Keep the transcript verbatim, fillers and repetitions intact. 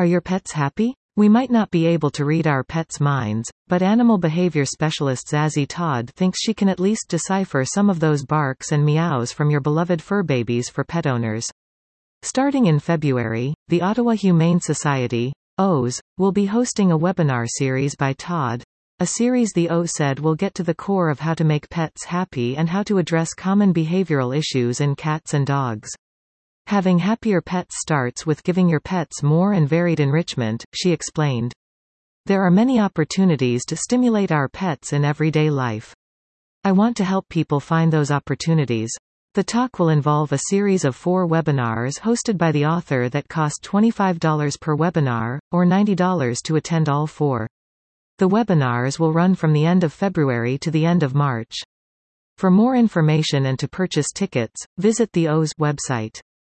Are your pets happy? We might not be able to read our pets' minds, but animal behavior specialist Zazie Todd thinks she can at least decipher some of those barks and meows from your beloved fur babies for pet owners. Starting in February, the Ottawa Humane Society, O S, will be hosting a webinar series by Todd, a series the O said will get to the core of how to make pets happy and how to address common behavioral issues in cats and dogs. Having happier pets starts with giving your pets more and varied enrichment, she explained. There are many opportunities to stimulate our pets in everyday life. I want to help people find those opportunities. The talk will involve a series of four webinars hosted by the author that cost twenty-five dollars per webinar, or ninety dollars to attend all four. The webinars will run from the end of February to the end of March. For more information and to purchase tickets, visit the O S website.